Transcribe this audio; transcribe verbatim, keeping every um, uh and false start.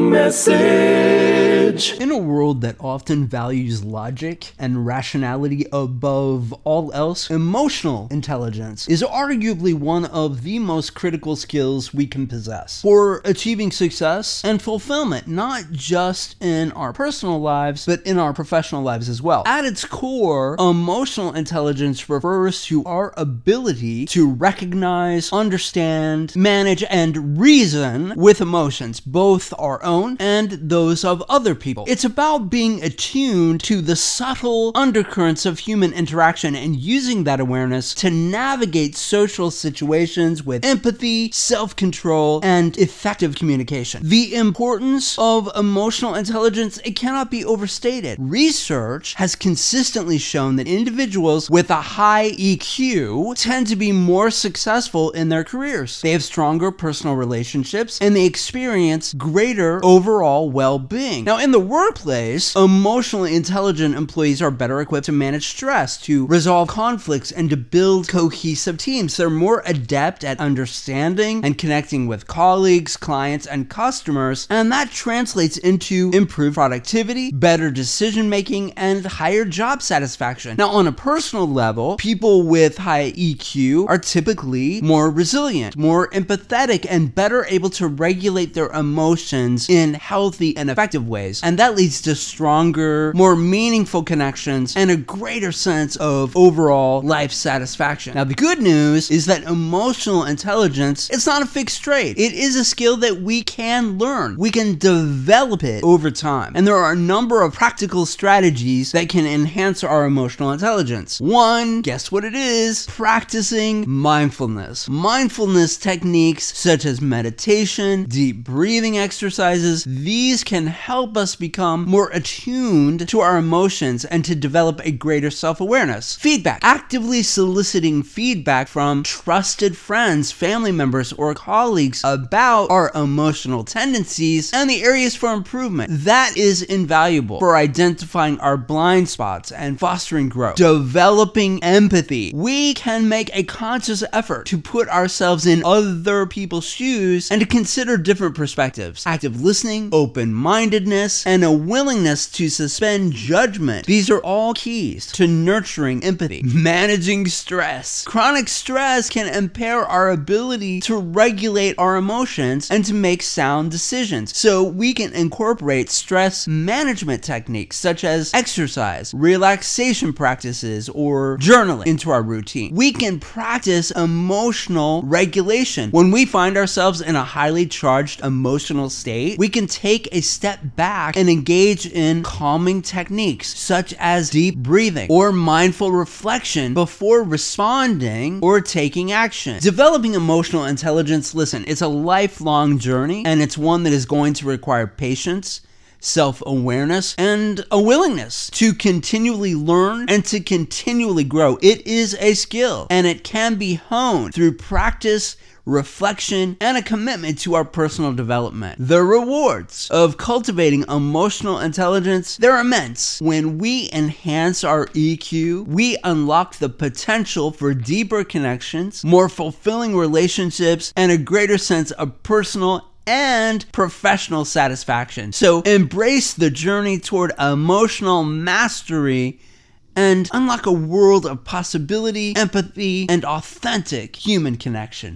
Warning message. In a world that often values logic and rationality above all else, emotional intelligence is arguably one of the most critical skills we can possess for achieving success and fulfillment, not just in our personal lives, but in our professional lives as well. At its core, emotional intelligence refers to our ability to recognize, understand, manage, and reason with emotions, both our own and those of other people. It's about being attuned to the subtle undercurrents of human interaction and using that awareness to navigate social situations with empathy, self-control, and effective communication. The importance of emotional intelligence, it cannot be overstated. Research has consistently shown that individuals with a high E Q tend to be more successful in their careers. They have stronger personal relationships and they experience greater overall well-being. Now, in the workplace, emotionally intelligent employees are better equipped to manage stress, to resolve conflicts, and to build cohesive teams. They're more adept at understanding and connecting with colleagues, clients, and customers, and that translates into improved productivity, better decision-making, and higher job satisfaction. Now, on a personal level, people with high E Q are typically more resilient, more empathetic, and better able to regulate their emotions in healthy and effective ways. And that leads to stronger, more meaningful connections and a greater sense of overall life satisfaction. Now, the good news is that emotional intelligence, it's not a fixed trait. It is a skill that we can learn. We can develop it over time. And there are a number of practical strategies that can enhance our emotional intelligence. One, guess what it is? Practicing mindfulness. Mindfulness techniques such as meditation, deep breathing exercises, these can help us become more attuned to our emotions and to develop a greater self-awareness. Feedback. Actively soliciting feedback from trusted friends, family members, or colleagues about our emotional tendencies and the areas for improvement. That is invaluable for identifying our blind spots and fostering growth. Developing empathy. We can make a conscious effort to put ourselves in other people's shoes and to consider different perspectives. Active listening, open-mindedness, and a willingness to suspend judgment. These are all keys to nurturing empathy. Managing stress. Chronic stress can impair our ability to regulate our emotions and to make sound decisions. So we can incorporate stress management techniques such as exercise, relaxation practices, or journaling into our routine. We can practice emotional regulation. When we find ourselves in a highly charged emotional state, we can take a step back and engage in calming techniques such as deep breathing or mindful reflection before responding or taking action. Developing emotional intelligence, listen, it's a lifelong journey and it's one that is going to require patience, self-awareness, and a willingness to continually learn and to continually grow. It is a skill and it can be honed through practice, reflection, and a commitment to our personal development. The rewards of cultivating emotional intelligence, they're immense. When we enhance our E Q, we unlock the potential for deeper connections, more fulfilling relationships, and a greater sense of personal and professional satisfaction. So embrace the journey toward emotional mastery and unlock a world of possibility, empathy, and authentic human connection.